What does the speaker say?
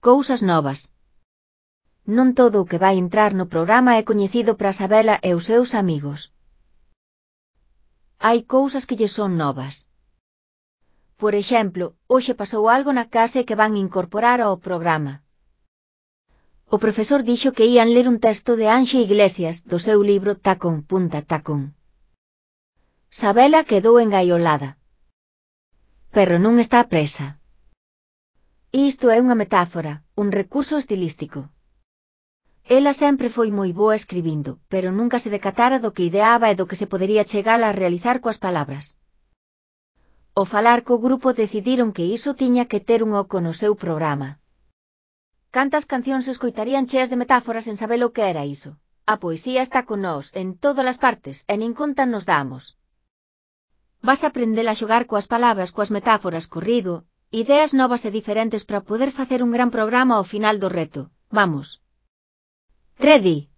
cousas novas. Non todo o que vai entrar no programa é coñecido para Sabela e os seus amigos. Hai cousas que lle son novas. Por exemplo, hoxe pasou algo na clase que van incorporar ao programa. O profesor dixo que ían ler un texto de Anxe Iglesias do seu libro Tacón punta tacón. Sabela quedou engaiolada. Pero non está presa. Isto é unha metáfora, un recurso estilístico. Ela sempre foi moi boa escribindo, pero nunca se decatara do que ideaba e do que se podería chegar a realizar coas palabras. Ao falar co grupo decidiron que iso tiña que ter un oco no seu programa. Cantas cancións se escoitarían cheas de metáforas sen saber o que era iso? A poesía está con nós en todas as partes e nin conta nos damos. Vas aprender a xogar coas palabras, coas metáforas, corrido, ideas novas e diferentes para poder facer un gran programa ao final do reto. Vamos. Ready.